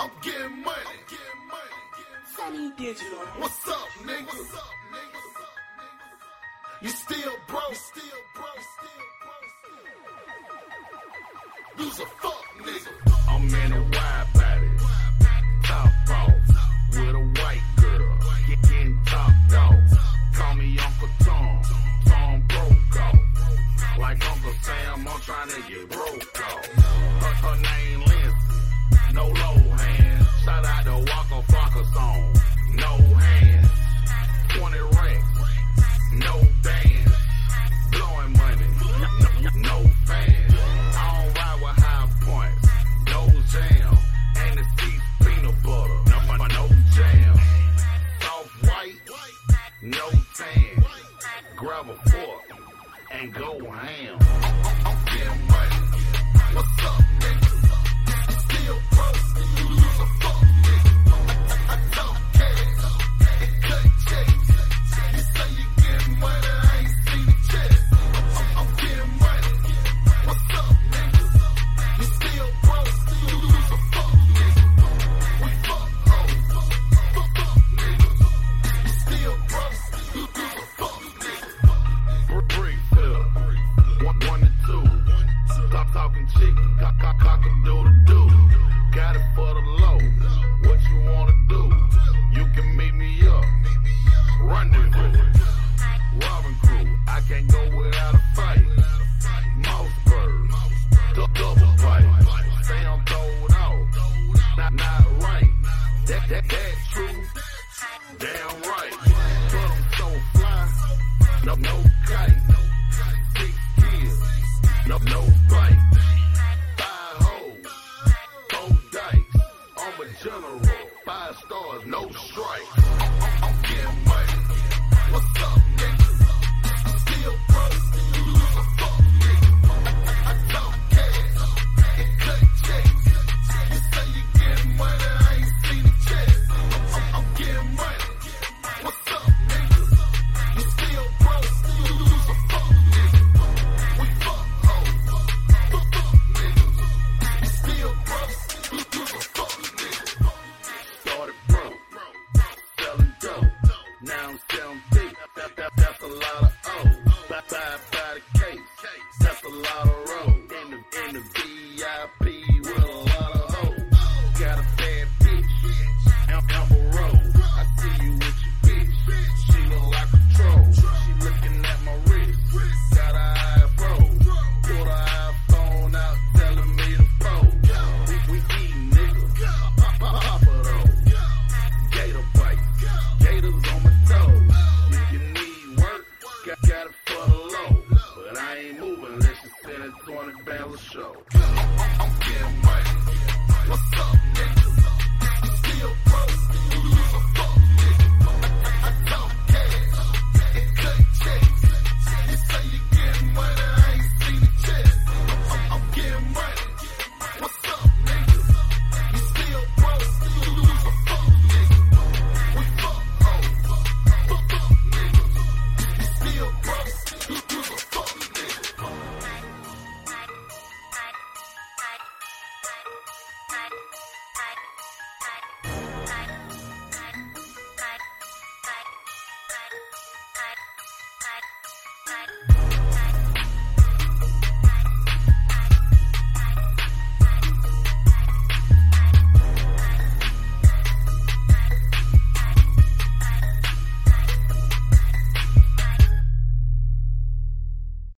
I'm getting money. Sunny Digital. What's up, nigga? You still broke. You's a fuck nigga. I'm in a wide body, top off, with a white girl, getting topped off. Call me Uncle Tom, Tom broke off. Like Uncle Sam, I'm trying to get broke off. Her name Lindsay, no low hand. Shout out to Waka Flocka song, no hands. 20 racks, no bands. Blowing money, no fans. I don't ride with high points, no jam. And the seats peanut butter, no jam. Soft white, no tan. Grab a fork and go ham. I'm getting money. What's up, nigga? Still broke. You's a fuck nigga. I talk cash and cut checks. You say you getting money, I ain't seen the check. I'm getting money. What's up, nigga? You still broke. You's a fuck nigga. We fuck hoes. Fuck niggas. You still broke. You's a fuck nigga. Brick fill, 1 to 2. Stop talking chicken, cock a doodle doo. Got it for the low. What you wanna do? You can meet me up. Rendezvous, Robin Crew. I can't go without a fight. Mousebird, double pipe. Say I'm throwed off, not right. That true, damn right. But I'm so fly, no kite. 6 kids, no bite. 5 hoes, 4 dice. I'm a general, 5 stars, no strikes. I'm getting money. What's up, nigga? Still broke. You's a fuck